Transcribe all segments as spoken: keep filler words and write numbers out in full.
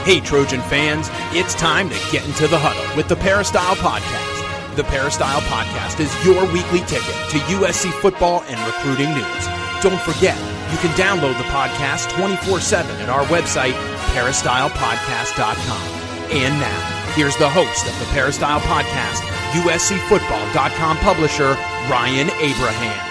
Hey, Trojan fans, it's time to get into the huddle with the Peristyle Podcast. The Peristyle Podcast is your weekly ticket to U S C football and recruiting news. Don't forget, you can download the podcast twenty-four seven at our website, peristyle podcast dot com. And now, here's the host of the Peristyle Podcast, U S C football dot com publisher, Ryan Abraham.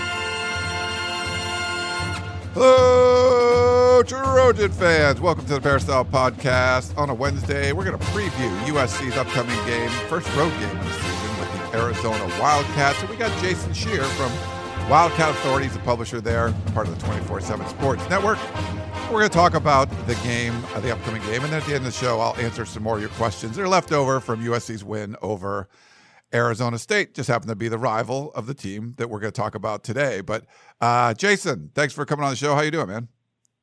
Hello, Trojan fans. Welcome to the Peristyle Podcast. On a Wednesday, we're going to preview U S C's upcoming game, first road game of the season with the Arizona Wildcats. And we got Jason Scheer from Wildcat Authority, the publisher there, part of the twenty-four seven Sports Network. We're going to talk about the game, uh, the upcoming game, and then at the end of the show, I'll answer some more of your questions that are left over from U S C's win over Arizona State. Just happened to be the rival of the team that we're going to talk about today. But uh, Jason, thanks for coming on the show. How you doing, man?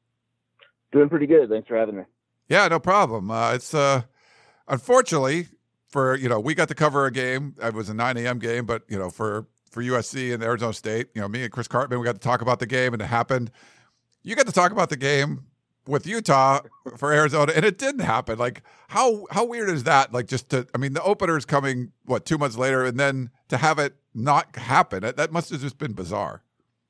Doing pretty good. Thanks for having me. Yeah, no problem. Uh, it's uh, unfortunately for, you know, we got to cover a game. It was a nine a.m. game, but, you know, for, for U S C and Arizona State, you know, me and Chris Cartman, we got to talk about the game, and it happened. You got to talk about the game with Utah for Arizona, and it didn't happen. Like, how how weird is that? Like, just to, I mean, the opener is coming, what, two months later, and then to have it not happen, that, that must have just been bizarre.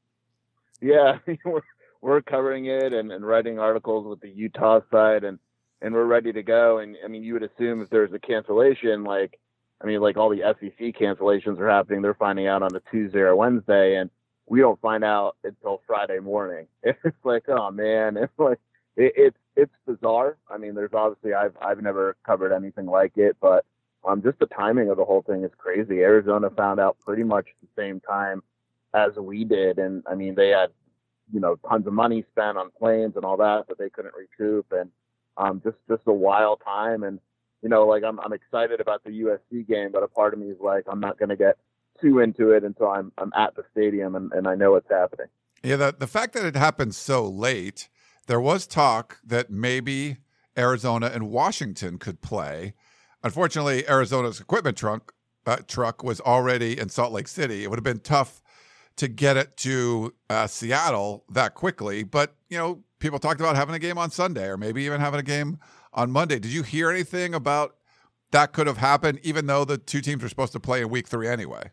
Yeah, we're, we're covering it and, and writing articles with the Utah side, and, and we're ready to go. And, I mean, you would assume if there's a cancellation, like, I mean, like all the S E C cancellations are happening, they're finding out on a Tuesday or Wednesday, and we don't find out until Friday morning. It's like, oh, man, it's like, it, it's it's bizarre. I mean, there's obviously, I've I've never covered anything like it, but um, just the timing of the whole thing is crazy. Arizona found out pretty much the same time as we did, and I mean, they had, you know, tons of money spent on planes and all that that they couldn't recoup, and um, just just a wild time. And you know, like I'm I'm excited about the U S C game, but a part of me is like, I'm not going to get too into it until I'm I'm at the stadium and, and I know what's happening. Yeah, the the fact that it happened so late. There was talk that maybe Arizona and Washington could play. Unfortunately, Arizona's equipment trunk uh, truck was already in Salt Lake City. It would have been tough to get it to uh, Seattle that quickly. But, you know, people talked about having a game on Sunday or maybe even having a game on Monday. Did you hear anything about that could have happened, even though the two teams were supposed to play in week three anyway?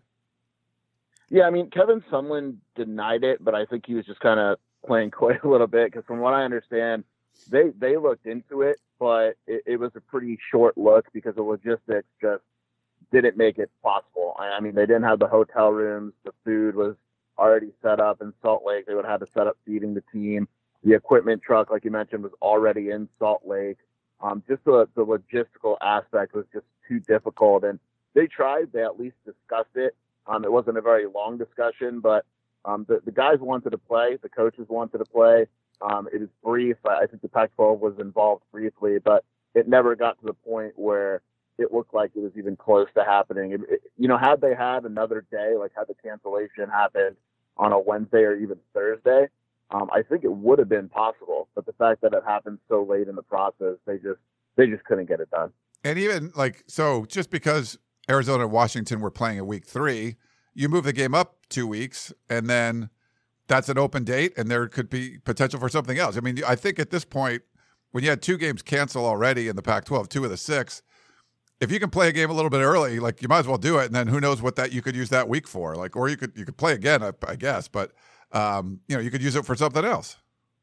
Yeah, I mean, Kevin Sumlin denied it, but I think he was just kind of playing coy a little bit, because from what I understand, they they looked into it, but it, it was a pretty short look because the logistics just didn't make it possible. I, I mean, they didn't have the hotel rooms. The food was already set up in Salt Lake. They would have to set up feeding the team. The equipment truck, like you mentioned, was already in Salt Lake. Um, just the, the logistical aspect was just too difficult. And they tried. They at least discussed it. Um, it wasn't a very long discussion, but Um, the, the guys wanted to play. The coaches wanted to play. Um, it is brief. I think the Pac twelve was involved briefly, but it never got to the point where it looked like it was even close to happening. It, it, you know, had they had another day, like had the cancellation happened on a Wednesday or even Thursday, um, I think it would have been possible. But the fact that it happened so late in the process, they just they just couldn't get it done. And even like, so just because Arizona and Washington were playing in week three, you move the game up two weeks, and then that's an open date, and there could be potential for something else. I mean, I think at this point, when you had two games cancel already in the Pac twelve, two of the six, if you can play a game a little bit early, like you might as well do it, and then who knows what that you could use that week for, like, or you could you could play again, I, I guess, but um, you know, you could use it for something else.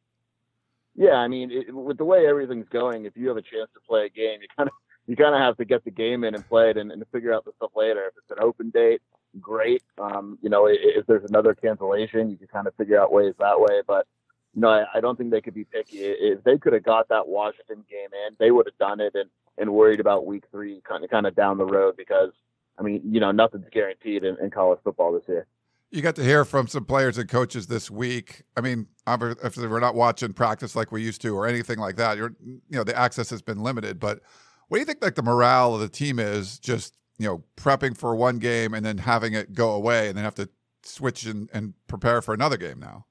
Yeah, I mean, it, with the way everything's going, if you have a chance to play a game, you kind of you kind of have to get the game in and play it, and, and figure out the stuff later. If it's an open date, great. Um, you know, if, if there's another cancellation, you can kind of figure out ways that way. But, you know, I, I don't think they could be picky. If they could have got that Washington game in, they would have done it and, and worried about week three kind of kind of down the road, because, I mean, you know, nothing's guaranteed in, in college football this year. You got to hear from some players and coaches this week. I mean, if we're not watching practice like we used to or anything like that, you're, you know, the access has been limited. But what do you think, like, the morale of the team is, just, you know, prepping for one game and then having it go away and then have to switch and, and prepare for another game now?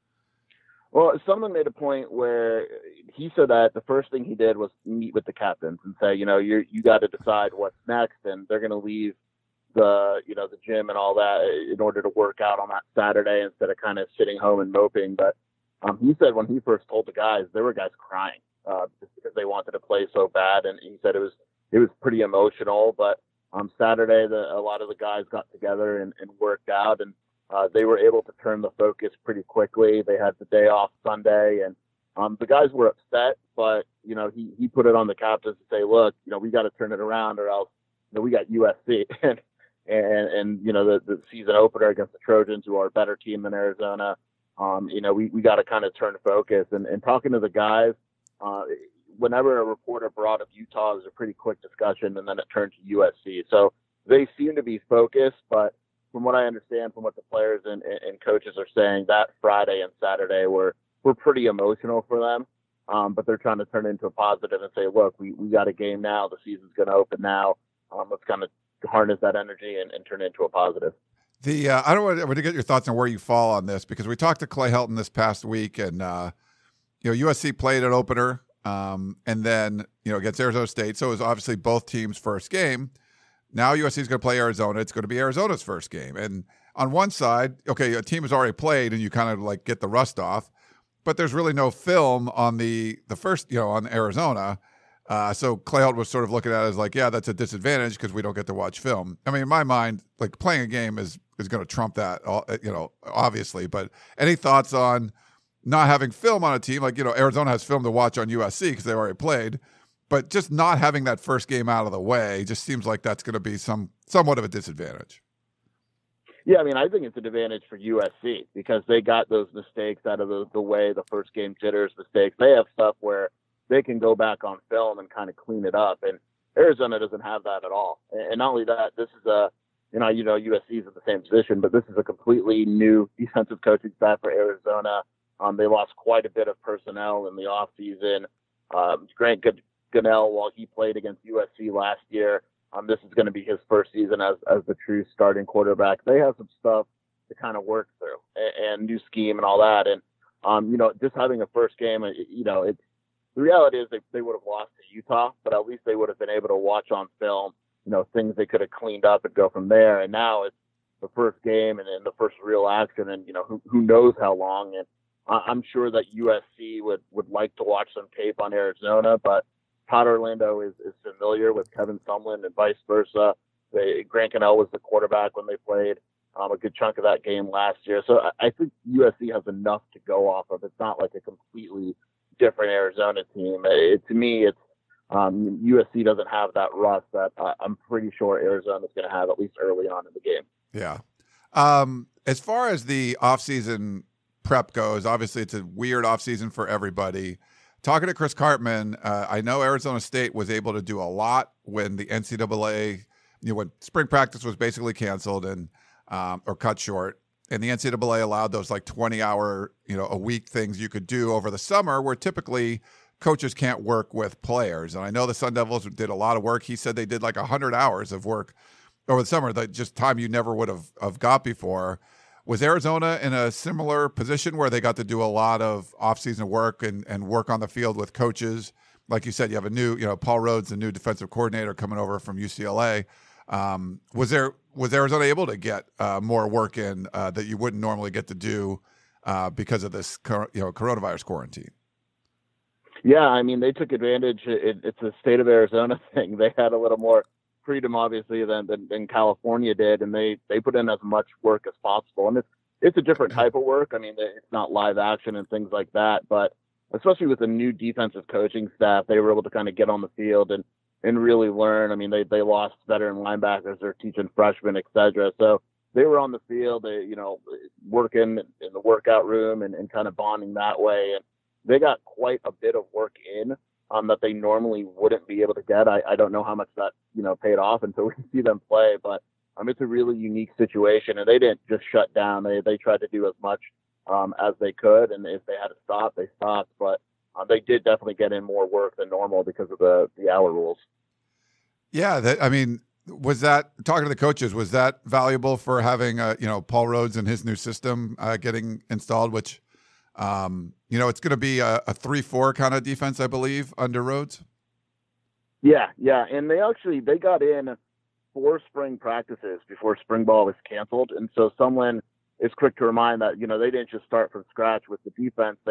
Well, someone made a point where he said that the first thing he did was meet with the captains and say, you know, you you got to decide what's next, and they're going to leave the, you know, the gym and all that in order to work out on that Saturday instead of kind of sitting home and moping. But um, he said when he first told the guys, there were guys crying. uh, just because they wanted to play so bad. And he said it was it was pretty emotional. But on Saturday, the, a lot of the guys got together and, and worked out, and uh, they were able to turn the focus pretty quickly. They had the day off Sunday, and um, the guys were upset, but you know he he put it on the captains to say, look, you know we got to turn it around, or else you know we got U S C. and And, and, you know, the, the season opener against the Trojans, who are a better team than Arizona, um, you know, we, we got to kind of turn focus. And, and talking to the guys, uh, whenever a reporter brought up Utah, it was a pretty quick discussion, and then it turned to U S C. So they seem to be focused, but from what I understand, from what the players and, and coaches are saying, that Friday and Saturday were, were pretty emotional for them. Um, but they're trying to turn it into a positive and say, look, we, we got a game now. The season's going to open now. Um, let's kind of harness that energy and, and turn it into a positive. The uh, I don't want to, I want to get your thoughts on where you fall on this, because we talked to Clay Helton this past week, and uh, you know U S C played an opener, um, and then you know against Arizona State, so it was obviously both teams' first game. Now U S C is going to play Arizona. It's going to be Arizona's first game, and on one side, okay, a team has already played, and you kind of like get the rust off, but there's really no film on the the first, you know, on Arizona. Uh, so Clay Helton was sort of looking at it as like, yeah, that's a disadvantage because we don't get to watch film. I mean, in my mind, like playing a game is is going to trump that, you know, obviously. But any thoughts on not having film on a team? Like, you know, Arizona has film to watch on U S C because they already played, but just not having that first game out of the way just seems like that's going to be some somewhat of a disadvantage. Yeah, I mean, I think it's an advantage for U S C because they got those mistakes out of the, the way, the first game jitters mistakes. They have stuff where they can go back on film and kind of clean it up. And Arizona doesn't have that at all. And not only that, this is a, you know, you know, U S C is in the same position, but this is a completely new defensive coaching staff for Arizona. Um, they lost quite a bit of personnel in the offseason. Um, Grant Gunnell, while he played against U S C last year, um, this is going to be his first season as, as the true starting quarterback. They have some stuff to kind of work through and, and new scheme and all that. And, um, you know, just having a first game, you know, it's, the reality is they, they would have lost to Utah, but at least they would have been able to watch on film, you know, things they could have cleaned up and go from there. And now it's the first game and, and the first real action, and, you know, who who knows how long. And I'm sure that U S C would, would like to watch some tape on Arizona, but Todd Orlando is, is familiar with Kevin Sumlin and vice versa. They, Grant Gunnell was the quarterback when they played um, a good chunk of that game last year. So I, I think U S C has enough to go off of. It's not like a completely different Arizona team. It, to me, it's um, U S C doesn't have that rust that uh, I'm pretty sure Arizona's going to have at least early on in the game. Yeah. Um, as far as the offseason prep goes, obviously it's a weird offseason for everybody. Talking to Chris Cartman, uh, I know Arizona State was able to do a lot when the N C double A, you know, when spring practice was basically canceled and um, or cut short. And the N C double A allowed those like twenty hour, you know, a week things you could do over the summer where typically coaches can't work with players. And I know the Sun Devils did a lot of work. He said they did like one hundred hours of work over the summer, that just time you never would have, have got before. Was Arizona in a similar position where they got to do a lot of off-season work and, and work on the field with coaches? Like you said, you have a new, you know, Paul Rhodes, the new defensive coordinator coming over from U C L A. Um, was there was Arizona able to get uh, more work in uh, that you wouldn't normally get to do uh, because of this, you know, coronavirus quarantine? Yeah, I mean, they took advantage. It, it's a state of Arizona thing. They had a little more freedom, obviously, than, than, than California did, and they, they put in as much work as possible. And it's it's a different type of work. I mean, it's not live action and things like that, but especially with the new defensive coaching staff, they were able to kind of get on the field and and really learn. I mean, they, they lost veteran linebackers, they're teaching freshmen, et cetera. So they were on the field, they, you know, working in the workout room and, and kind of bonding that way. And they got quite a bit of work in um, that they normally wouldn't be able to get. I, I don't know how much that, you know, paid off until we see them play, but um, it's a really unique situation. And they didn't just shut down. They, they tried to do as much um, as they could. And if they had to stop, they stopped. But Um, they did definitely get in more work than normal because of the, the hour rules. Yeah, that, I mean, was that, talking to the coaches, was that valuable for having, uh, you know, Paul Rhodes and his new system uh, getting installed, which, um, you know, it's going to be a, a three four kind of defense, I believe, under Rhodes? Yeah, yeah, and they actually, they got in four spring practices before spring ball was canceled, and so someone is quick to remind that, you know, they didn't just start from scratch with the defense. They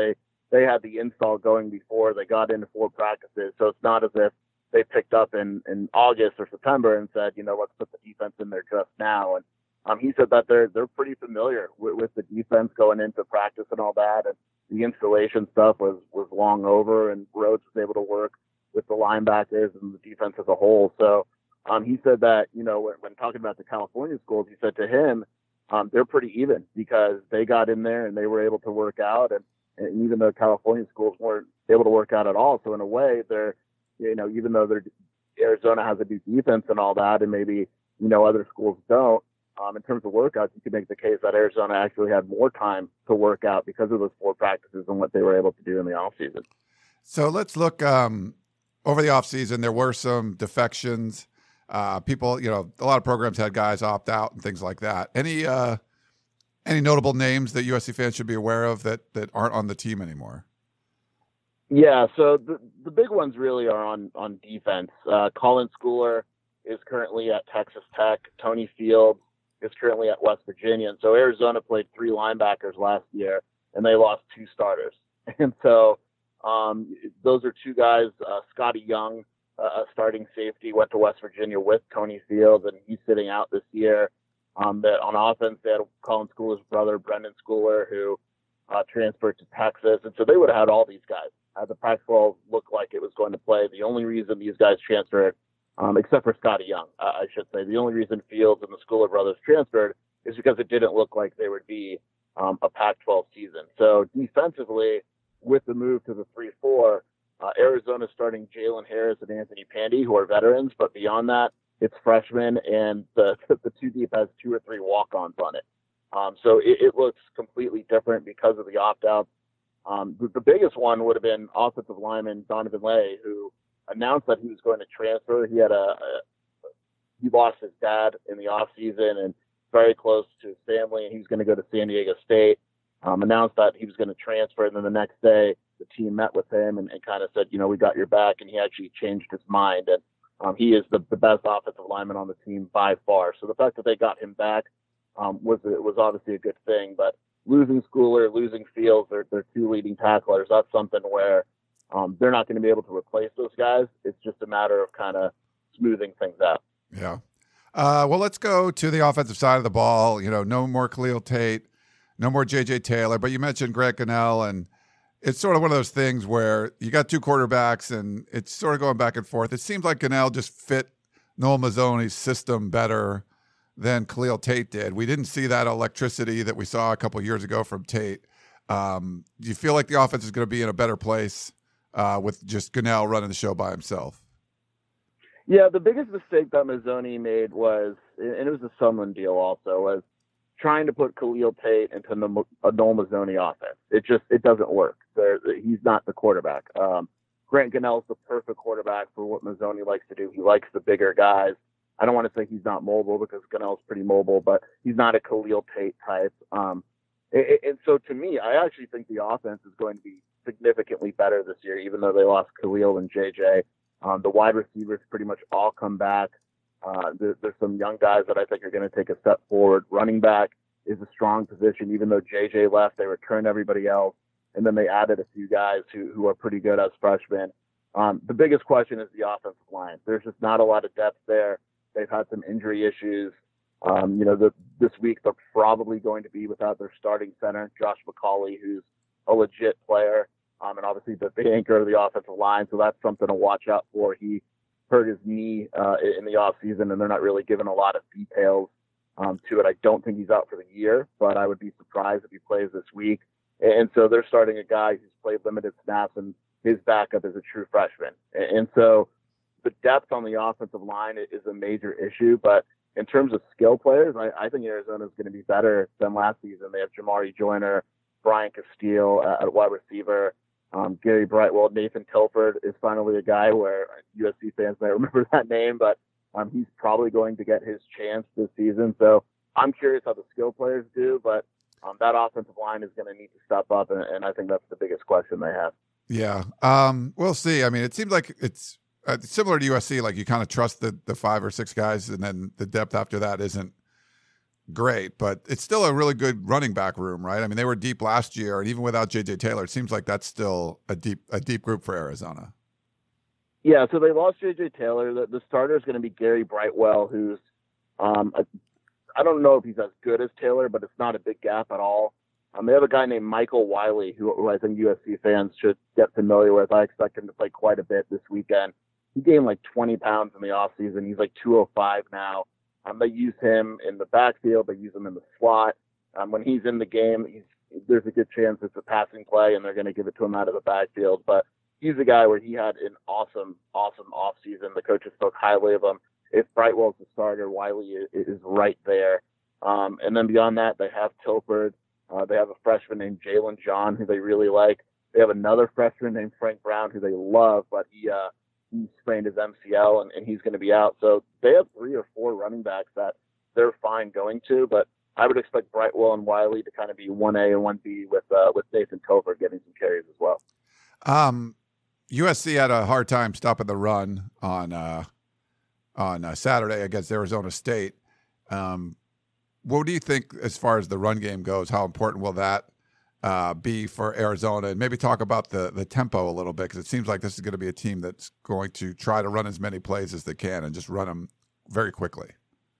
they had the install going before they got into four practices. So it's not as if they picked up in, in August or September and said, you know, let's put the defense in there just now. And um, he said that they're they're pretty familiar with, with the defense going into practice and all that. And the installation stuff was, was long over, and Rhodes was able to work with the linebackers and the defense as a whole. So um, he said that, you know, when, when talking about the California schools, he said to him, um, they're pretty even because they got in there and they were able to work out. And, and even though California schools weren't able to work out at all. So in a way, they're, you know, even though they're, Arizona has a new defense and all that, and maybe, you know, other schools don't, um, in terms of workouts, you could make the case that Arizona actually had more time to work out because of those four practices and what they were able to do in the off season. So let's look um, over the off season. There were some defections. Uh, people, you know, a lot of programs had guys opt out and things like that. Any uh, any notable names that U S C fans should be aware of that that aren't on the team anymore? Yeah, so the the big ones really are on on defense. Uh, Colin Schooler is currently at Texas Tech. Tony Fields is currently at West Virginia. And so Arizona played three linebackers last year, and they lost two starters. And so um, those are two guys. Uh, Scotty Young, uh, a starting safety, went to West Virginia with Tony Fields, and he's sitting out this year. Um, that on offense, they had Colin Schooler's brother, Brendan Schooler, who uh, transferred to Texas. And so they would have had all these guys. Uh, the Pac twelve looked like it was going to play. The only reason these guys transferred, um, except for Scotty Young, uh, I should say, the only reason Fields and the Schooler brothers transferred is because it didn't look like they would be um, a Pac twelve season. So defensively, with the move to the three four, uh, Arizona's starting Jalen Harris and Anthony Pandy, who are veterans, but beyond that, it's freshmen, and the the two deep has two or three walk-ons on it. Um, so it, it looks completely different because of the opt-outs. Um, the, the biggest one would have been offensive lineman Donovan Lay, who announced that he was going to transfer. He had a, a he lost his dad in the off season and very close to his family, and he was going to go to San Diego State. Um, announced that he was going to transfer, and then the next day the team met with him and, and kind of said, you know, we got your back, and he actually changed his mind. And um, he is the, the best offensive lineman on the team by far. So the fact that they got him back um, was was obviously a good thing, but losing Schooler, losing Fields, they're, they're two leading tacklers. That's something where um, they're not going to be able to replace those guys. It's just a matter of kind of smoothing things out. Yeah. Uh, well, let's go to the offensive side of the ball. You know, no more Khalil Tate, no more J J Taylor, but you mentioned Grant Gunnell, and it's sort of one of those things where you got two quarterbacks and it's sort of going back and forth. It seems like Gunnell just fit Noel Mazzoni's system better than Khalil Tate did. We didn't see that electricity that we saw a couple of years ago from Tate. Um, do you feel like the offense is going to be in a better place uh, with just Gunnell running the show by himself? Yeah, the biggest mistake that Mazzoni made was, and it was a Sumlin deal also, was trying to put Khalil Tate into a Noel Mazzoni offense. It just, it doesn't work. There, he's not the quarterback. Um, Grant Gunnell's the perfect quarterback for what Mazzoni likes to do. He likes the bigger guys. I don't want to say he's not mobile because Gunnell's pretty mobile, but he's not a Khalil Tate type. Um, and, and so to me, I actually think the offense is going to be significantly better this year, even though they lost Khalil and J J. Um, the wide receivers pretty much all come back. Uh, there, there's some young guys that I think are going to take a step forward. Running back is a strong position. Even though J J left, they returned everybody else, and then they added a few guys who, who are pretty good as freshmen. Um, the biggest question is the offensive line. There's just not a lot of depth there. They've had some injury issues. Um, you know, the, this week they're probably going to be without their starting center, Josh McCauley, who's a legit player, um, and obviously the, the anchor of the offensive line. So that's something to watch out for. He hurt his knee uh, in the offseason, and they're not really giving a lot of details um, to it. I don't think he's out for the year, but I would be surprised if he plays this week. And so they're starting a guy who's played limited snaps, and his backup is a true freshman. And so the depth on the offensive line is a major issue, but in terms of skill players, I, I think Arizona is going to be better than last season. They have Jamari Joyner, Brian Castile uh, at wide receiver, um, Gary Brightwell, Nathan Tilford is finally a guy where U S C fans might remember that name, but um, he's probably going to get his chance this season. So I'm curious how the skill players do, but um, that offensive line is going to need to step up, and, and I think that's the biggest question they have. Yeah, um, we'll see. I mean, it seems like it's Uh, similar to U S C, like you kind of trust the the five or six guys, and then the depth after that isn't great, but it's still a really good running back room, right? I mean, they were deep last year, and even without J J Taylor, it seems like that's still a deep a deep group for Arizona. Yeah, so they lost J J Taylor. The, the starter is going to be Gary Brightwell, who's um, a, I don't know if he's as good as Taylor, but it's not a big gap at all. Um, they have a guy named Michael Wiley, who, who I think U S C fans should get familiar with. I expect him to play quite a bit this weekend. He gained like twenty pounds in the offseason. He's like two oh five now. Um, they use him in the backfield. They use him in the slot. Um, when he's in the game, he's, there's a good chance it's a passing play, and they're going to give it to him out of the backfield. But he's a guy where he had an awesome, awesome offseason. The coaches spoke highly of him. If Brightwell's the starter, Wiley is, is right there. Um, and then beyond that, they have Tilford. Uh, they have a freshman named Jalen John, who they really like. They have another freshman named Frank Brown, who they love, but he uh, he sprained his M C L, and, and he's going to be out. So they have three or four running backs that they're fine going to, but I would expect Brightwell and Wiley to kind of be one A and one B with uh, with Nathan Tilford getting some carries as well. Um, U S C had a hard time stopping the run on uh, on uh, Saturday against Arizona State. Um, what do you think as far as the run game goes? How important will that uh, be for Arizona? And maybe talk about the the tempo a little bit, because it seems like this is going to be a team that's going to try to run as many plays as they can and just run them very quickly.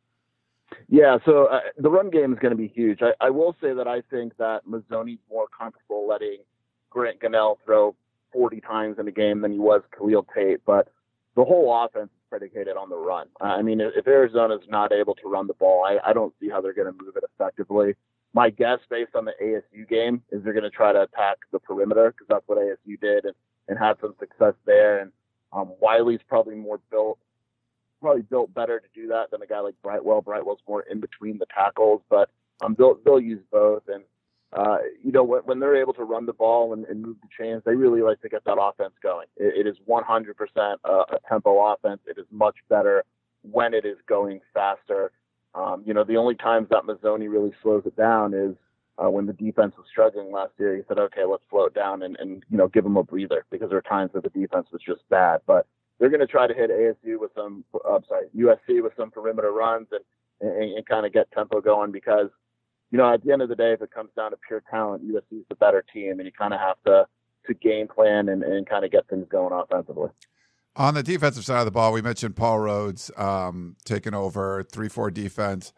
Yeah, so uh, the run game is going to be huge. I, I will say that I think that Mazzoni's more comfortable letting Grant Gunnell throw forty times in a game than he was Khalil Tate, but the whole offense is predicated on the run. I mean, if Arizona's not able to run the ball, I, I don't see how they're going to move it effectively. My guess, based on the A S U game, is they're going to try to attack the perimeter, because that's what A S U did and, and had some success there. And um, Wiley's probably more built, probably built better to do that than a guy like Brightwell. Brightwell's more in between the tackles, but um, they'll, they'll use both. And Uh, you know, when, when they're able to run the ball and, and move the chains, they really like to get that offense going. It, it is one hundred percent a, a tempo offense. It is much better when it is going faster. Um, you know, the only times that Mazzoni really slows it down is uh, when the defense was struggling last year. He said, okay, let's slow it down and, and, you know, give them a breather, because there are times that the defense was just bad. But they're going to try to hit A S U with some, uh, I'm sorry, U S C with some perimeter runs and, and, and kind of get tempo going, because you know, at the end of the day, if it comes down to pure talent, U S C is the better team, and you kind of have to to game plan and, and kind of get things going offensively. On the defensive side of the ball, we mentioned Paul Rhodes um, taking over three four defense.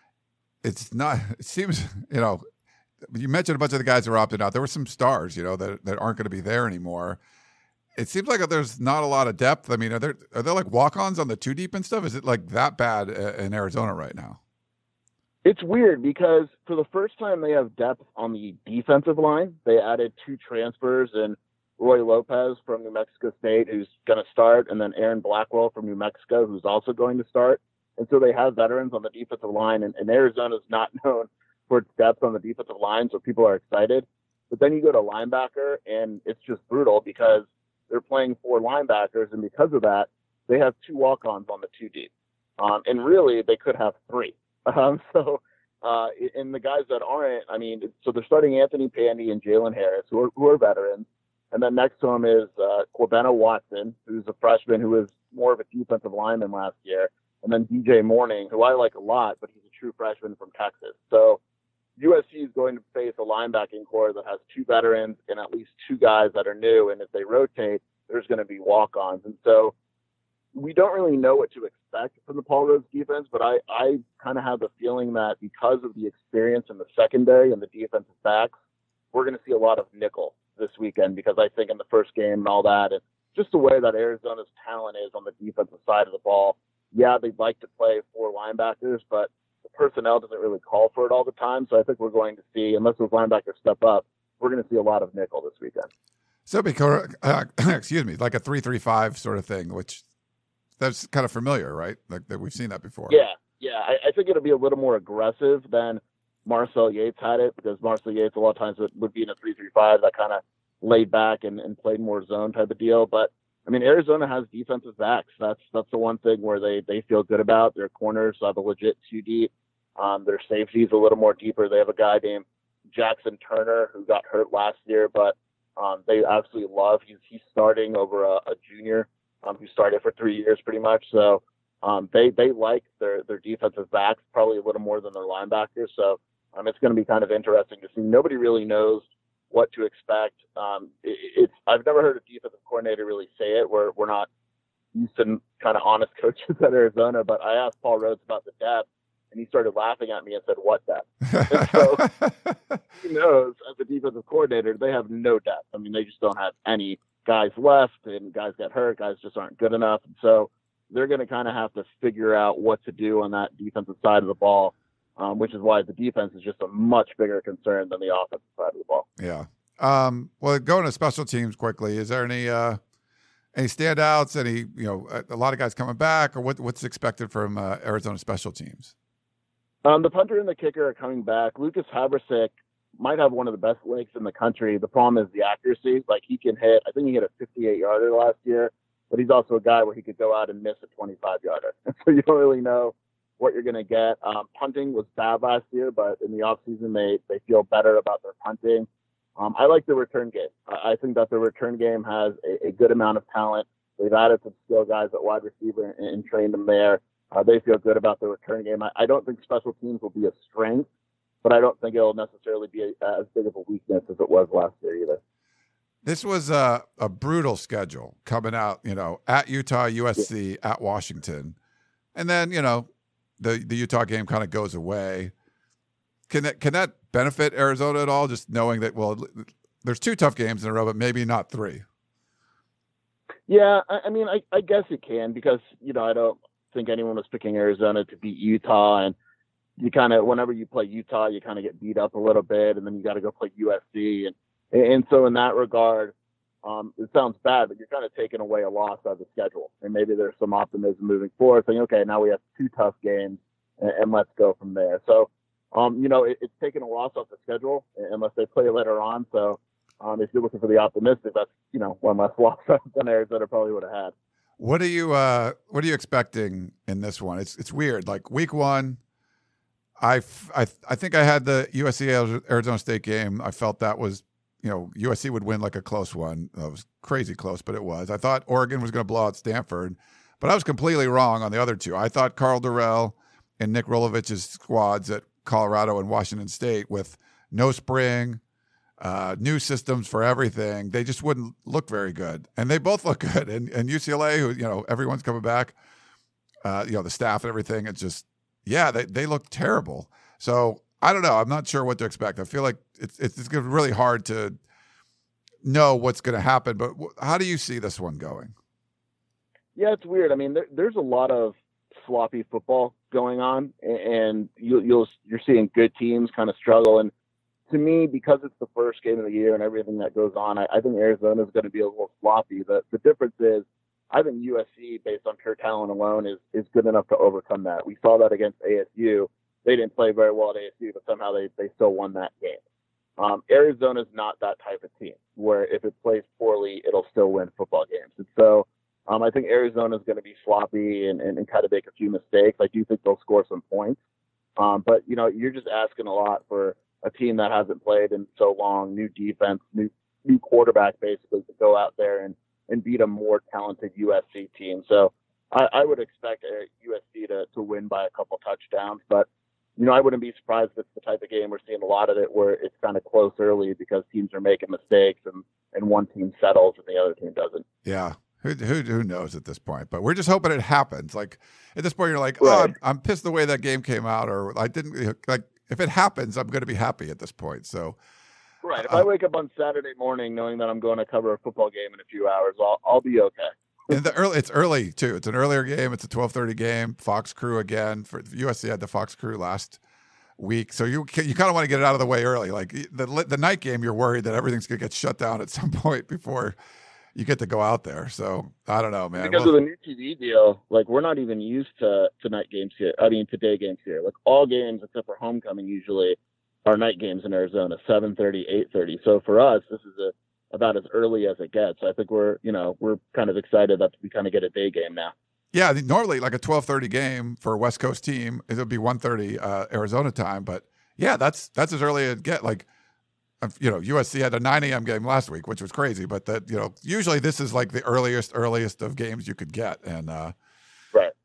It's not. It seems, you know, you mentioned a bunch of the guys who are opting out. There were some stars, you know, that that aren't going to be there anymore. It seems like there's not a lot of depth. I mean, are there are there like walk-ons on the two deep and stuff? Is it like that bad in Arizona right now? It's weird, because for the first time they have depth on the defensive line. They added two transfers, and Roy Lopez from New Mexico State, who's going to start, and then Aaron Blackwell from New Mexico, who's also going to start. And so they have veterans on the defensive line, and, and Arizona's not known for its depth on the defensive line, so people are excited. But then you go to linebacker, and it's just brutal, because they're playing four linebackers, and because of that, they have two walk-ons on the two deep. Um, and really, they could have three. Um, so, uh, and the guys that aren't, I mean, so they're starting Anthony Pandy and Jalen Harris, who are, who are veterans. And then next to him is uh, Corbetta Watson, who's a freshman who was more of a defensive lineman last year. And then D J Mourning, who I like a lot, but he's a true freshman from Texas. So U S C is going to face a linebacking core that has two veterans and at least two guys that are new. And if they rotate, there's going to be walk-ons. And so we don't really know what to expect from the Paul Rhodes defense, but I, I kind of have the feeling that because of the experience in the secondary and the defensive backs, we're going to see a lot of nickel this weekend, because I think in the first game and all that, and just the way that Arizona's talent is on the defensive side of the ball, yeah, they'd like to play four linebackers, but the personnel doesn't really call for it all the time. So I think we're going to see, unless those linebackers step up, we're going to see a lot of nickel this weekend. So, because, uh, excuse me, like a three three five sort of thing, which that's kind of familiar, right? Like that we've seen that before. Yeah, yeah. I, I think it'll be a little more aggressive than Marcel Yates had it, because Marcel Yates a lot of times would, would be in a three three five that kind of laid back and, and played more zone type of deal. But I mean, Arizona has defensive backs. That's that's the one thing where they, they feel good about. Their corners have a legit two deep. Um, their safeties a little more deeper. They have a guy named Jackson Turner who got hurt last year, but um, they absolutely love. He's he's starting over a, a junior um, who started for three years pretty much. So Um, they they like their their defensive backs probably a little more than their linebackers. So um, it's going to be kind of interesting to see. Nobody really knows what to expect. Um, it, it's I've never heard a defensive coordinator really say it. We're we're not used to kind of honest coaches at Arizona, but I asked Paul Rhodes about the depth, and he started laughing at me and said, "What depth?" And so he knows as a defensive coordinator, they have no depth. I mean, they just don't have any guys left, and guys get hurt. Guys just aren't good enough, and so they're going to kind of have to figure out what to do on that defensive side of the ball. Um, which is why the defense is just a much bigger concern than the offensive side of the ball. Yeah. Um, well, going to special teams quickly, is there any uh, any standouts? Any you know a, a lot of guys coming back, or what, what's expected from uh, Arizona special teams? Um, the punter and the kicker are coming back. Lucas Haversick might have one of the best legs in the country. The problem is the accuracy. Like he can hit. I think he hit a fifty-eight yarder last year, but he's also a guy where he could go out and miss a twenty-five yarder. So you don't really know what you're going to get. Um, punting was bad last year, but in the offseason, they, they feel better about their punting. Um, I like the return game. I, I think that the return game has a, a good amount of talent. They've added some skill guys at wide receiver and, and trained them there. Uh, they feel good about the return game. I, I don't think special teams will be a strength, but I don't think it'll necessarily be a, as big of a weakness as it was last year either. This was a, a brutal schedule coming out, you know, at Utah, U S C, yeah. at Washington. And then, you know, the the Utah game kind of goes away. Can that, can that benefit Arizona at all, just knowing that, well, there's two tough games in a row, but maybe not three? Yeah, I, I mean, I, I guess it can because, you know, I don't think anyone was picking Arizona to beat Utah. And you kind of, whenever you play Utah, you kind of get beat up a little bit, and then you got to go play U S C. And, and so in that regard, Um, it sounds bad, but you're kind of taking away a loss out of the schedule. And maybe there's some optimism moving forward, saying, okay, now we have two tough games, and, and let's go from there. So, um, you know, it, it's taking a loss off the schedule unless they play later on. So um, if you're looking for the optimistic, that's, you know, one less loss than Arizona probably would have had. What are you uh, What are you expecting in this one? It's it's weird. Like week one, I, f- I, I think I had the U S C Arizona State game. I felt that was, you know, U S C would win like a close one. It was crazy close, but it was. I thought Oregon was going to blow out Stanford, but I was completely wrong on the other two. I thought Carl Durrell and Nick Rolovich's squads at Colorado and Washington State with no spring, uh, new systems for everything, they just wouldn't look very good. And they both look good. And, and U C L A, who, you know, everyone's coming back, uh, you know, the staff and everything, it's just, yeah, they, they look terrible. So I don't know. I'm not sure what to expect. I feel like it's it's, it's going to be really hard to know what's going to happen. But w- how do you see this one going? Yeah, it's weird. I mean, there, there's a lot of sloppy football going on, and you, you'll you're seeing good teams kind of struggle. And to me, because it's the first game of the year and everything that goes on, I, I think Arizona is going to be a little sloppy. The the difference is, I think U S C, based on pure talent alone, is is good enough to overcome that. We saw that against A S U. They didn't play very well at A S U, but somehow they, they still won that game. Um, Arizona's not that type of team where if it plays poorly, it'll still win football games. And so um, I think Arizona's going to be sloppy and, and, and kind of make a few mistakes. I do think they'll score some points. Um, but, you know, you're just asking a lot for a team that hasn't played in so long, new defense, new new quarterback, basically, to go out there and, and beat a more talented U S C team. So I, I would expect U S C to, to win by a couple touchdowns, but you know, I wouldn't be surprised if it's the type of game we're seeing a lot of it where it's kind of close early because teams are making mistakes and, and one team settles and the other team doesn't. Yeah. Who, who who knows at this point? But we're just hoping it happens. Like at this point, you're like, right. oh, I'm, I'm pissed the way that game came out, or I didn't like. If it happens, I'm going to be happy at this point. So, right. If uh, I wake up on Saturday morning knowing that I'm going to cover a football game in a few hours, I'll I'll be okay. And the early, it's early too. It's an earlier game. It's a twelve thirty game. Fox Crew again. For U S C had the Fox Crew last week, so you you kind of want to get it out of the way early. Like the the night game, you're worried that everything's gonna get shut down at some point before you get to go out there. So I don't know, man. Because well, of the new T V deal, like we're not even used to, to night games here. I mean, to day games here. Like all games except for homecoming usually are night games in Arizona, seven thirty, eight thirty. So for us, this is a about as early as it gets. I think we're, you know, we're kind of excited that we kind of get a day game now. Yeah, normally like a twelve thirty game for a West Coast team, it'll be one thirty uh, Arizona time. But yeah, that's that's as early as it get. Like, you know, U S C had a nine a.m. game last week, which was crazy. But that, you know, usually this is like the earliest, earliest of games you could get. And uh, right.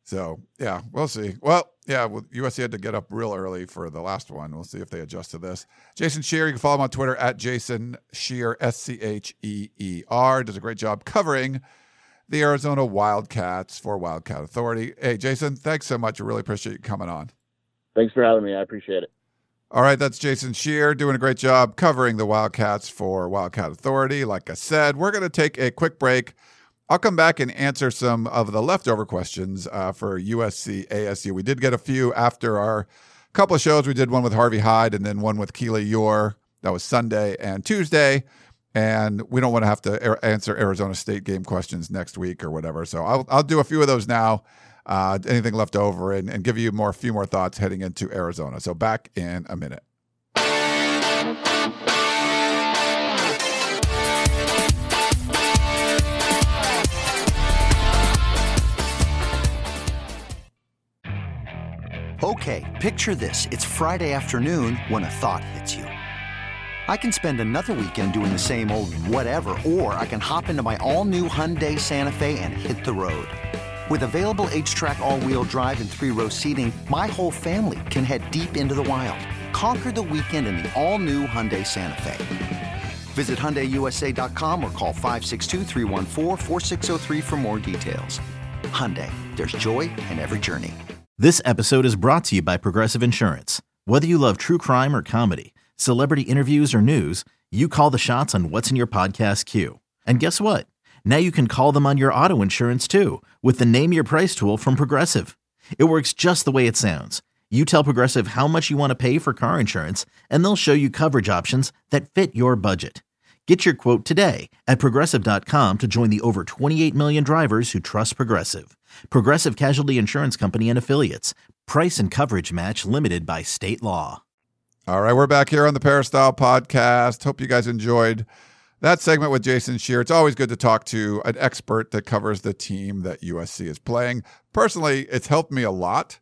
So, yeah, we'll see. Well, yeah, well, U S C had to get up real early for the last one. We'll see if they adjust to this. Jason Scheer, you can follow him on Twitter at Jason Scheer, S C H E E R. Does a great job covering the Arizona Wildcats for Wildcat Authority. Hey, Jason, thanks so much. I really appreciate you coming on. Thanks for having me. I appreciate it. All right, that's Jason Scheer doing a great job covering the Wildcats for Wildcat Authority. Like I said, we're going to take a quick break. I'll come back and answer some of the leftover questions uh, for U S C A S U. We did get a few after our couple of shows. We did one with Harvey Hyde and then one with Keely Eure. That was Sunday and Tuesday. And we don't want to have to er- answer Arizona State game questions next week or whatever. So I'll, I'll do a few of those now, uh, anything left over, and, and give you more, a few more thoughts heading into Arizona. So back in a minute. Okay, picture this. It's Friday afternoon when a thought hits you. I can spend another weekend doing the same old whatever, or I can hop into my all-new Hyundai Santa Fe and hit the road. With available H-Track all-wheel drive and three-row seating, my whole family can head deep into the wild. Conquer the weekend in the all-new Hyundai Santa Fe. Visit Hyundai U S A dot com or call five six two, three one four, four six zero three for more details. Hyundai, there's joy in every journey. This episode is brought to you by Progressive Insurance. Whether you love true crime or comedy, celebrity interviews or news, you call the shots on what's in your podcast queue. And guess what? Now you can call them on your auto insurance too with the Name Your Price tool from Progressive. It works just the way it sounds. You tell Progressive how much you want to pay for car insurance, and they'll show you coverage options that fit your budget. Get your quote today at Progressive dot com to join the over twenty-eight million drivers who trust Progressive. Progressive Casualty Insurance Company and Affiliates. Price and coverage match limited by state law. All right, we're back here on the Peristyle Podcast. Hope you guys enjoyed that segment with Jason Scheer. It's always good to talk to an expert that covers the team that U S C is playing. Personally, it's helped me a lot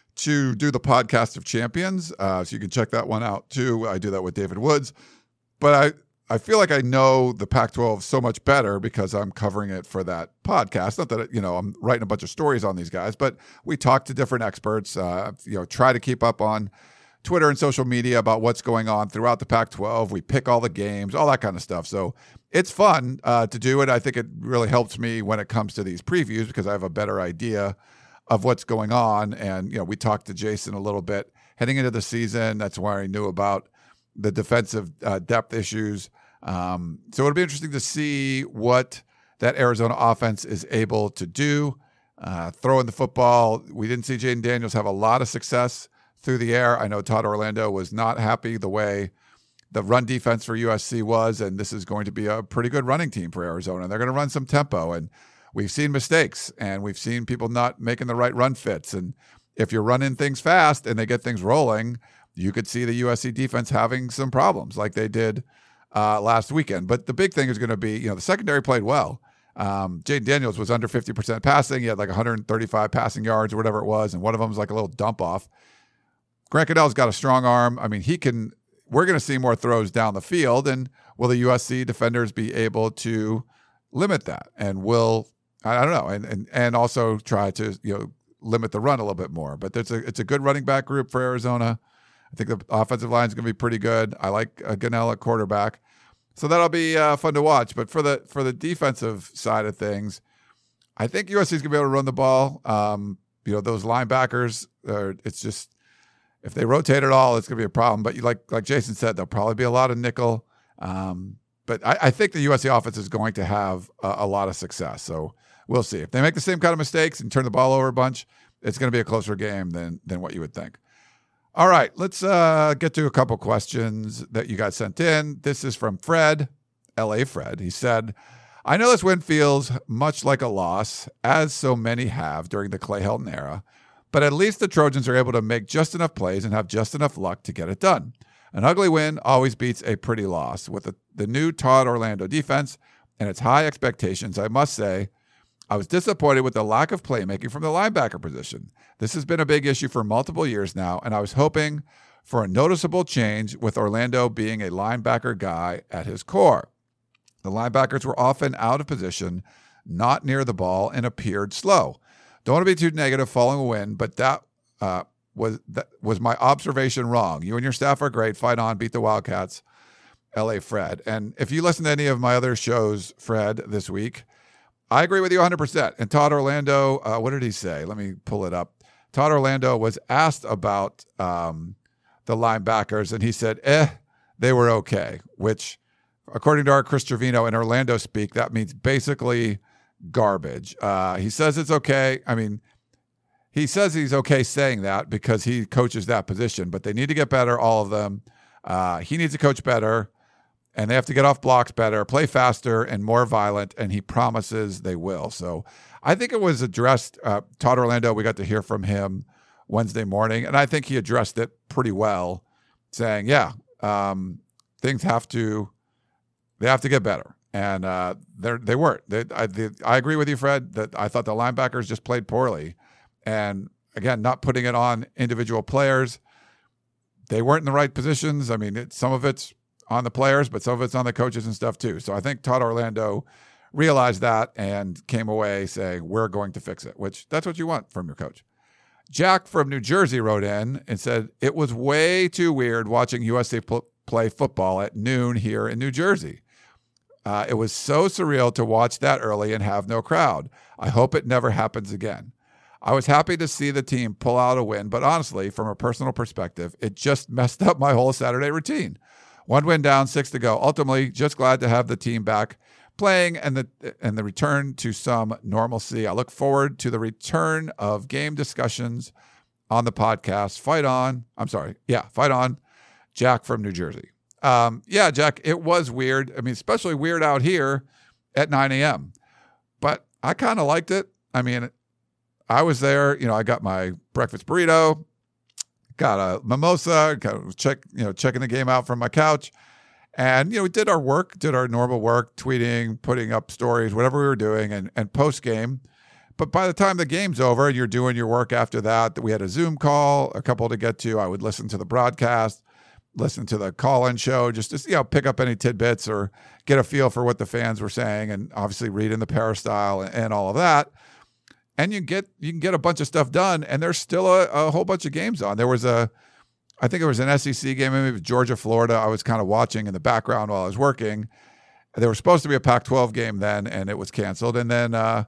to do the Podcast of Champions, uh, so you can check that one out too. I do that with David Woods. But I... I feel like I know the Pac twelve so much better because I'm covering it for that podcast. Not that, it, you know, I'm writing a bunch of stories on these guys, but we talk to different experts, uh, you know, try to keep up on Twitter and social media about what's going on throughout the Pac twelve. We pick all the games, all that kind of stuff. So it's fun uh, to do it. I think it really helps me when it comes to these previews because I have a better idea of what's going on. And, you know, we talked to Jason a little bit heading into the season. That's where I knew about the defensive uh, depth issues. Um, so it'll be interesting to see what that Arizona offense is able to do. Uh, throwing the football, we didn't see Jaden Daniels have a lot of success through the air. I know Todd Orlando was not happy the way the run defense for U S C was, and this is going to be a pretty good running team for Arizona. They're going to run some tempo, and we've seen mistakes, and we've seen people not making the right run fits. And if you're running things fast and they get things rolling, you could see the U S C defense having some problems like they did uh, last weekend. But the big thing is going to be, you know, the secondary played well. Um, Jaden Daniels was under fifty percent passing. He had like one hundred thirty-five passing yards or whatever it was, and one of them was like a little dump off. Grant Cadell's got a strong arm. I mean, he can – we're going to see more throws down the field, and will the U S C defenders be able to limit that? And will – I don't know, and, and and also try to, you know, limit the run a little bit more. But there's a, it's a good running back group for Arizona. I think the offensive line is going to be pretty good. I like uh, Gunnell at quarterback. So that'll be uh, fun to watch. But for the for the defensive side of things, I think U S C is going to be able to run the ball. Um, you know, those linebackers, are, it's just, if they rotate at all, it's going to be a problem. But you, like like Jason said, there'll probably be a lot of nickel. Um, but I, I think the U S C offense is going to have a, a lot of success. So we'll see. If they make the same kind of mistakes and turn the ball over a bunch, it's going to be a closer game than than what you would think. All right, let's uh, get to a couple questions that you got sent in. This is from Fred, L A Fred. He said, I know this win feels much like a loss, as so many have during the Clay Helton era, but at least the Trojans are able to make just enough plays and have just enough luck to get it done. An ugly win always beats a pretty loss. With the, the new Todd Orlando defense and its high expectations, I must say, I was disappointed with the lack of playmaking from the linebacker position. This has been a big issue for multiple years now, and I was hoping for a noticeable change with Orlando being a linebacker guy at his core. The linebackers were often out of position, not near the ball, and appeared slow. Don't want to be too negative following a win, but that uh, was that was my observation wrong. You and your staff are great. Fight on, beat the Wildcats. L A Fred. And if you listen to any of my other shows, Fred, this week, I agree with you one hundred percent. And Todd Orlando, uh, what did he say? Let me pull it up. Todd Orlando was asked about um, the linebackers, and he said, eh, they were okay, which, according to our Chris Trevino in Orlando speak, that means basically garbage. Uh, he says it's okay. I mean, he says he's okay saying that because he coaches that position, but they need to get better, all of them. Uh, he needs to coach better, and they have to get off blocks better, play faster and more violent, and he promises they will. So I think it was addressed. Uh, Todd Orlando, we got to hear from him Wednesday morning, and I think he addressed it pretty well, saying, yeah, um, things have to, they have to get better. And uh, they weren't. They, I, they, I agree with you, Fred, that I thought the linebackers just played poorly. And again, not putting it on individual players. They weren't in the right positions. I mean, it, some of it's on the players, but some of it's on the coaches and stuff too. So I think Todd Orlando realized that and came away saying, we're going to fix it, which that's what you want from your coach. Jack from New Jersey wrote in and said, it was way too weird watching U S C pl- play football at noon here in New Jersey. Uh, it was so surreal to watch that early and have no crowd. I hope it never happens again. I was happy to see the team pull out a win, but honestly, from a personal perspective, it just messed up my whole Saturday routine. One win down, six to go. Ultimately, just glad to have the team back playing and the and the return to some normalcy. I look forward to the return of game discussions on the podcast. Fight on. I'm sorry. Yeah, fight on. Jack from New Jersey. Um, yeah, Jack, it was weird. I mean, especially weird out here at nine a.m. But I kind of liked it. I mean, I was there. You know, I got my breakfast burrito, got a mimosa, kind of check, you know, checking the game out from my couch. And, you know, we did our work, did our normal work, tweeting, putting up stories, whatever we were doing, and, and post-game. But by the time the game's over and you're doing your work after that, we had a Zoom call, a couple to get to. I would listen to the broadcast, listen to the call-in show, just to, you know, pick up any tidbits or get a feel for what the fans were saying, and obviously read in the Peristyle and, and all of that. And you get you can get a bunch of stuff done, and there's still a, a whole bunch of games on. There was a, I think it was an S E C game, maybe it was Georgia, Florida. I was kind of watching in the background while I was working. There was supposed to be a Pac twelve game then, and it was canceled. And then, uh,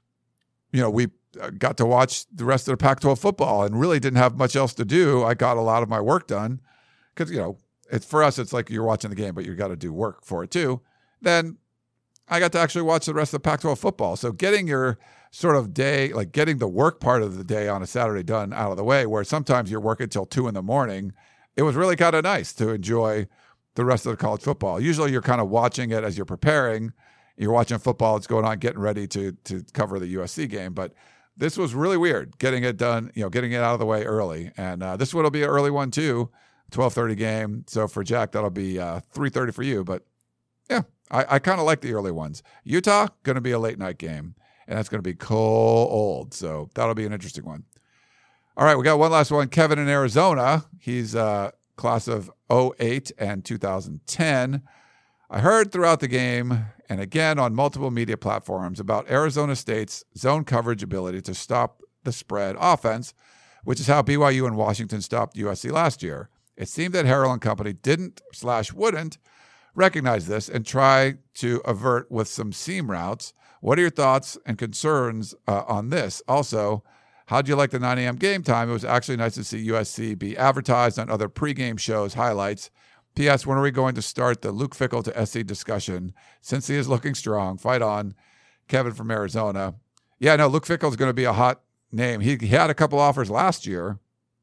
you know, we got to watch the rest of the Pac twelve football and really didn't have much else to do. I got a lot of my work done because, you know, it's for us, it's like you're watching the game, but you got to do work for it too. Then I got to actually watch the rest of the Pac twelve football. So getting your sort of day, like getting the work part of the day on a Saturday done out of the way, where sometimes you're working till two in the morning, it was really kind of nice to enjoy the rest of the college football. Usually you're kind of watching it as you're preparing. You're watching football, it's going on, getting ready to to cover the U S C game. But this was really weird, getting it done, you know, getting it out of the way early. And uh, this one will be an early one too, twelve thirty game. So for Jack, that'll be uh, three thirty for you. But yeah, I, I kind of like the early ones. Utah, going to be a late night game. And that's going to be cold. So that'll be an interesting one. All right, we got one last one. Kevin in Arizona. He's uh, class of oh eight and two thousand ten. I heard throughout the game and again on multiple media platforms about Arizona State's zone coverage ability to stop the spread offense, which is how B Y U and Washington stopped U S C last year. It seemed that Harrell and company didn't slash wouldn't recognize this and try to avert with some seam routes. What are your thoughts and concerns uh, on this? Also, how do you like the nine a.m. game time? It was actually nice to see U S C be advertised on other pregame shows, highlights. P S. When are we going to start the Luke Fickell to S C discussion? Since he is looking strong, fight on. Kevin from Arizona. Yeah, no, Luke Fickell is going to be a hot name. He, he had a couple offers last year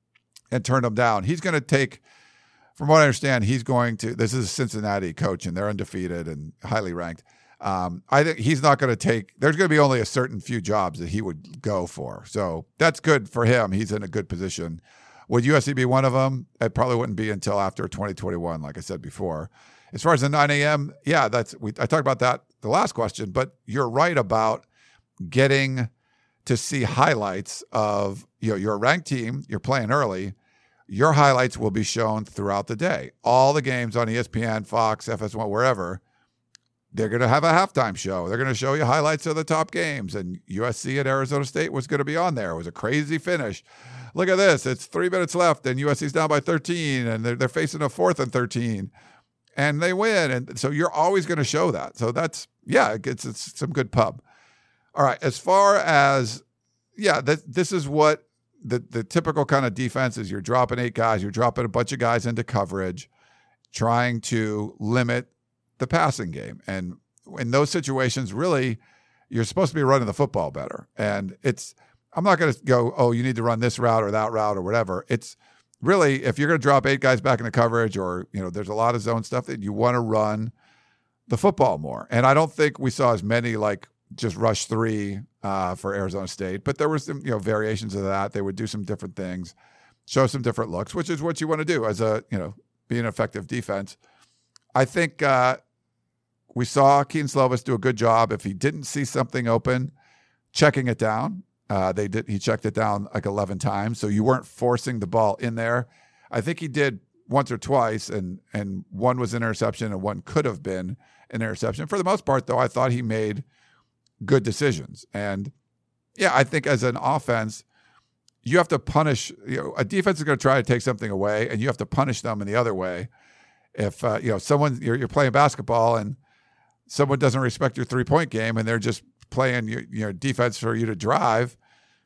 and turned them down. He's going to take, from what I understand, he's going to, this is a Cincinnati coach, and they're undefeated and highly ranked. Um, I think he's not going to take, there's going to be only a certain few jobs that he would go for. So that's good for him. He's in a good position. Would U S C be one of them? It probably wouldn't be until after twenty twenty-one, like I said before. As far as the nine a.m., yeah, that's, we, I talked about that the last question, but you're right about getting to see highlights of, you know, you're a ranked team, you're playing early, your highlights will be shown throughout the day. All the games on E S P N, Fox, F S one, wherever, they're going to have a halftime show. They're going to show you highlights of the top games. And U S C at Arizona State was going to be on there. It was a crazy finish. Look at this. It's three minutes left, and U S C's down by thirteen, and they're, they're facing a fourth and thirteen. And they win. And so you're always going to show that. So that's, yeah, it's, it's some good pub. All right. As far as, yeah, th- this is what the, the typical kind of defense is. You're dropping eight guys. You're dropping a bunch of guys into coverage, trying to limit the passing game. And in those situations, really, you're supposed to be running the football better. And it's, I'm not going to go, oh, you need to run this route or that route or whatever. It's, really, if you're going to drop eight guys back into coverage, or, you know, there's a lot of zone stuff, that you want to run the football more. And I don't think we saw as many like just rush three uh, for Arizona State, but there were some, you know, variations of that. They would do some different things, show some different looks, which is what you want to do as a, you know, be an effective defense. I think uh, we saw Keaton Slovis do a good job. If he didn't see something open, checking it down. Uh, they did. He checked it down like eleven times, so you weren't forcing the ball in there. I think he did once or twice, and and one was an interception, and one could have been an interception. For the most part, though, I thought he made good decisions. And yeah, I think as an offense, you have to punish. You know, a defense is going to try to take something away, and you have to punish them in the other way. If uh, you know someone, you're, you're playing basketball, and someone doesn't respect your three point game, and they're just playing your, your defense for you to drive,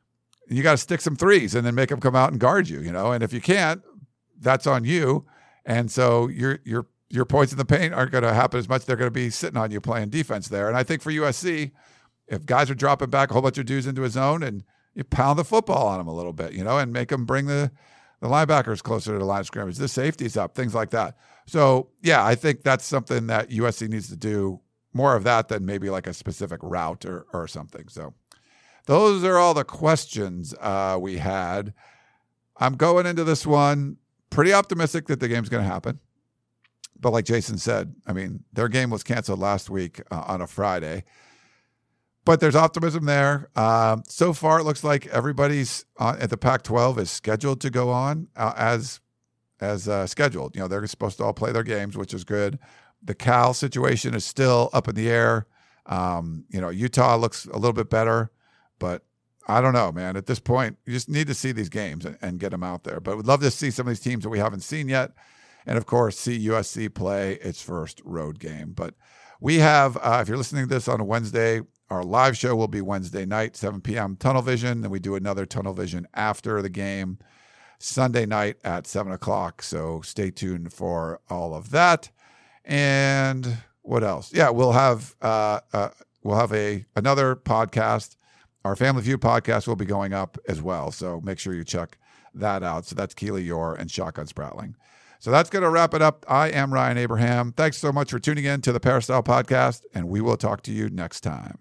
you got to stick some threes and then make them come out and guard you, you know. And if you can't, that's on you. And so your your your points in the paint aren't going to happen as much. They're going to be sitting on you playing defense there. And I think for U S C, if guys are dropping back a whole bunch of dudes into a zone, and you pound the football on them a little bit, you know, and make them bring the the linebackers closer to the line of scrimmage, the safeties up, things like that. So yeah, I think that's something that U S C needs to do more of, that than maybe like a specific route or or something. So those are all the questions uh, we had. I'm going into this one pretty optimistic that the game's going to happen. But like Jason said, I mean, their game was canceled last week uh, on a Friday. But there's optimism there. Um, so far, it looks like everybody's uh, at the Pac twelve is scheduled to go on uh, as as uh, scheduled. You know, they're supposed to all play their games, which is good. The Cal situation is still up in the air. Um, you know, Utah looks a little bit better. But I don't know, man. At this point, you just need to see these games and, and get them out there. But we'd love to see some of these teams that we haven't seen yet. And, of course, see U S C play its first road game. But we have, uh, if you're listening to this on a Wednesday, our live show will be Wednesday night, seven p.m. Tunnel Vision. Then we do another Tunnel Vision after the game Sunday night at seven o'clock. So stay tuned for all of that. And what else? Yeah, we'll have uh, uh, we'll have a another podcast. Our Family Feud podcast will be going up as well, so make sure you check that out. So that's Keely Eure and Shotgun Spratling. So that's going to wrap it up. I am Ryan Abraham. Thanks so much for tuning in to the Peristyle Podcast, and we will talk to you next time.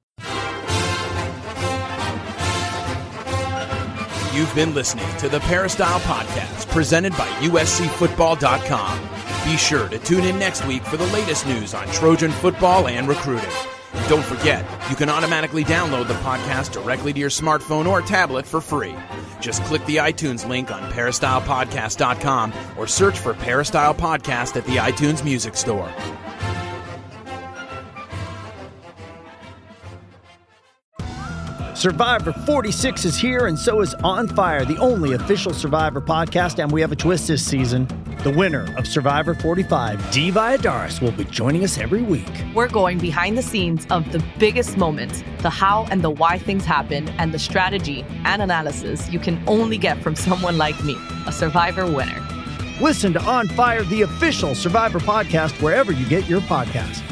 You've been listening to the Peristyle Podcast, presented by U S C Football dot com. Be sure to tune in next week for the latest news on Trojan football and recruiting. And don't forget, you can automatically download the podcast directly to your smartphone or tablet for free. Just click the iTunes link on Peristyle Podcast dot com or search for Peristyle Podcast at the iTunes Music Store. Survivor forty-six is here, and so is On Fire, the only official Survivor podcast, and we have a twist this season. The winner of Survivor forty-five, Dee Valladares, will be joining us every week. We're going behind the scenes of the biggest moments, the how and the why things happen, and the strategy and analysis you can only get from someone like me, a Survivor winner. Listen to On Fire, the official Survivor podcast, wherever you get your podcasts.